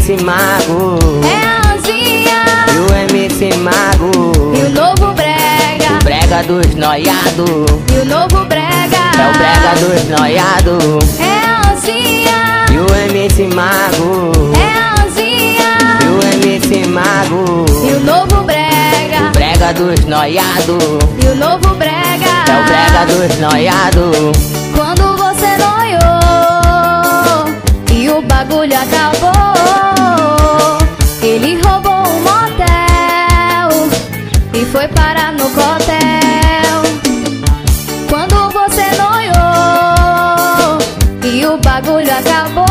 MC Mago, é a Anzinha e o MC Mago, e o novo brega, o brega dos noiados, e o novo brega, é o brega dos noiados, é a Anzinha e o MC Mago, é a Anzinha e o MC Mago, e o novo brega, o brega dos noiados, e o novo brega, é o brega dos noiados. Quando você noiou e o bagulho acabou, ele roubou um motel e foi parar no cotel. Quando você noiou e o bagulho acabou,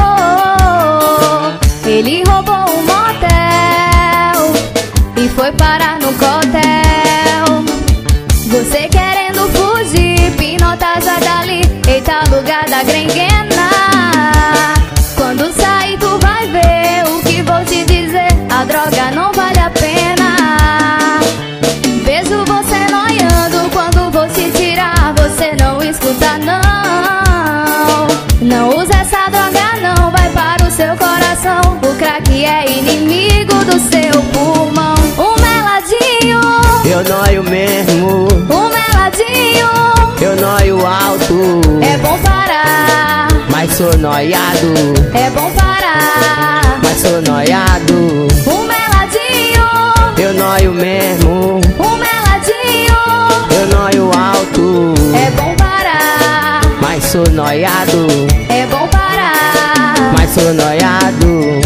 ele roubou um motel e foi parar no cotel. Você querendo fugir, pinotada dali, eita lugar da grenguena. Quando sair tu vai ver o que vou te dizer, a droga não vale a pena. Vejo você noiando, quando vou te tirar você não escuta não. Não usa essa droga não, vai para o seu coração. O crack é inimigo do seu pulmão. Um meladinho, Eu noio mesmo, um meladinho, eu noio alto, é bom parar, mas sou noiado, é bom parar. mas sou noiado. Um meladinho, Eu noio mesmo, um meladinho, eu noio alto, é bom parar, mas sou noiado, é bom parar. mas sou noiado.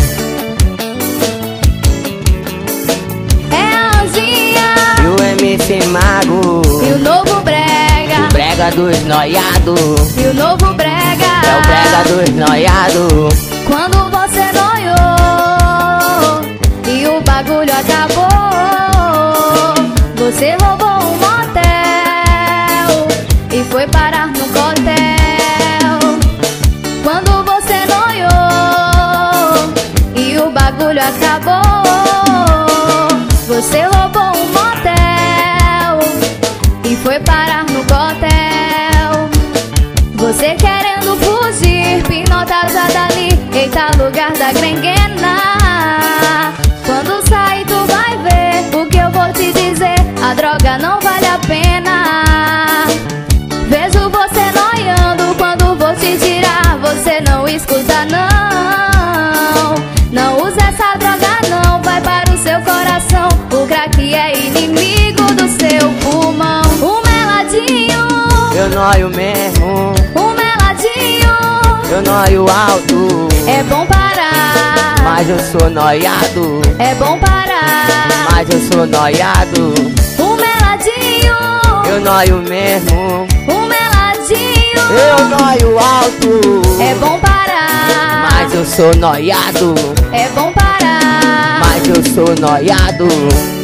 É a Anzinha E o MC Mago, e o novo brega, o brega dos noiados, e o novo brega, é o brega dos noiados. Quando você noiou e o bagulho acabou, você roubou um motel e foi parar no cotel. Quando você noiou e o bagulho acabou, você roubou um motel e foi parar no cotel. Você querendo fugir, pinotada dali, eita lugar da grenguena. Quando sair tu vai ver o que eu vou te dizer, a droga não vale a pena. Vejo você noiando, quando vou te tirar você não escuta não. Não usa essa droga não, vai para o seu coração. O crack é inimigo do seu pulmão. Um meladinho, Eu noio mesmo, um meladinho, eu noio alto, é bom parar, mas eu sou noiado, é bom parar. mas eu sou noiado. Um meladinho, Eu noio mesmo, um meladinho, eu noio alto, é bom parar, mas eu sou noiado, é bom parar. mas eu sou noiado.